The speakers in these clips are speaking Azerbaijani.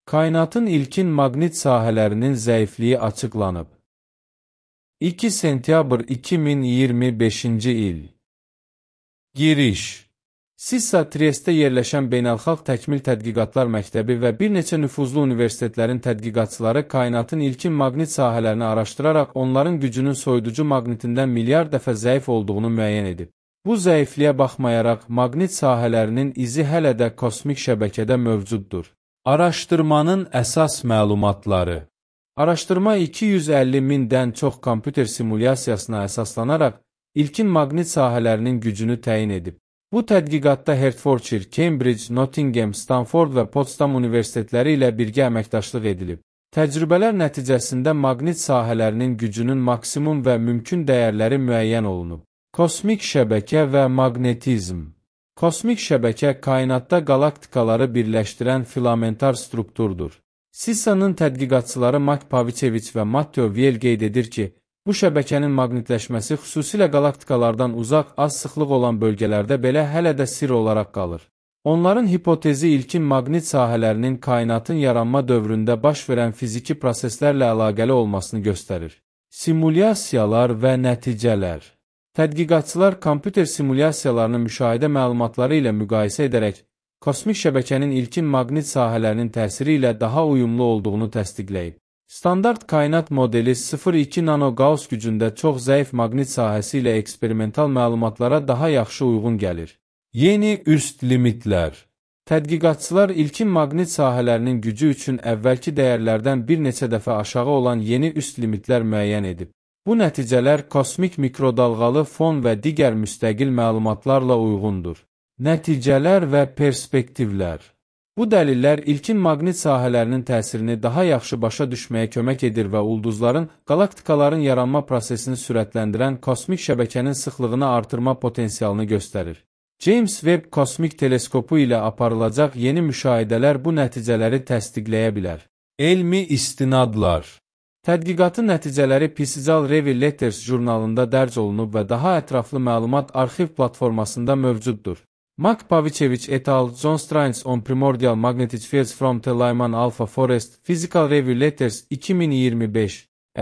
Kainatın ilkin maqnit sahələrinin zəifliyi açıqlanıb. 2 sentyabr 2025-ci il. Giriş. CISA Trieste yerləşən Beynəlxalq Təkmil Tədqiqatlar Məktəbi və bir neçə nüfuzlu universitetlərin tədqiqatçıları kainatın ilkin maqnit sahələrini araşdıraraq onların gücünün soyuducu maqnitindən milyar dəfə zəif olduğunu müəyyən edib. Bu zəifliyə baxmayaraq, maqnit sahələrinin izi hələ də kosmik şəbəkədə mövcuddur. Araşdırmanın əsas məlumatları. Araşdırma 250 mindən çox kompüter simulyasiyasına əsaslanaraq ilkin maqnit sahələrinin gücünü təyin edib. Bu tədqiqatda Hertfordshire, Cambridge, Nottingham, Stanford və Potsdam universitetləri ilə birgə əməkdaşlıq edilib. Təcrübələr nəticəsində maqnit sahələrinin gücünün maksimum və mümkün dəyərləri müəyyən olunub. Kosmik şəbəkə və maqnetizm. Kosmik şəbəkə kainatda qalaktikaları birləşdirən filamentar strukturdur. CISA-nın tədqiqatçıları Mark Pavicevic və Matteo Viel qeyd edir ki, bu şəbəkənin maqnitləşməsi xüsusilə qalaktikalardan uzaq, az sıxlıq olan bölgələrdə belə hələ də sirr olaraq qalır. Onların hipotezi ilkin maqnit sahələrinin kainatın yaranma dövründə baş verən fiziki proseslərlə əlaqəli olmasını göstərir. Simulyasiyalar və nəticələr. Tədqiqatçılar kompüter simulyasiyalarını müşahidə məlumatları ilə müqayisə edərək, kosmik şəbəkənin ilkin maqnit sahələrinin təsiri ilə daha uyumlu olduğunu təsdiqləyib. Standart kainat modeli 0,2 nano-Gauss gücündə çox zəif maqnit sahəsi ilə eksperimental məlumatlara daha yaxşı uyğun gəlir. Yeni üst limitlər. Tədqiqatçılar ilkin maqnit sahələrinin gücü üçün əvvəlki dəyərlərdən bir neçə dəfə aşağı olan yeni üst limitlər müəyyən edib. Bu nəticələr kosmik mikrodalğalı fon və digər müstəqil məlumatlarla uyğundur. Nəticələr və perspektivlər. Bu dəlillər ilkin maqnit sahələrinin təsirini daha yaxşı başa düşməyə kömək edir və ulduzların, qalaktikaların yaranma prosesini sürətləndirən kosmik şəbəkənin sıxlığını artırma potensialını göstərir. James Webb kosmik teleskopu ilə aparılacaq yeni müşahidələr bu nəticələri təsdiqləyə bilər. Elmi istinadlar. Tədqiqatın nəticələri Physical Review Letters jurnalında dərc olunub və daha ətraflı məlumat arxiv platformasında mövcuddur. Mark Pavicevic et al. John Strange on Primordial Magnetic Fields from the Lyman Alpha Forest Physical Review Letters 2025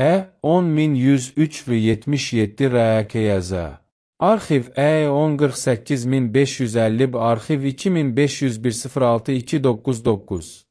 10103-77 RKYZ. Arxiv 1048550 Arxiv 2501-06-299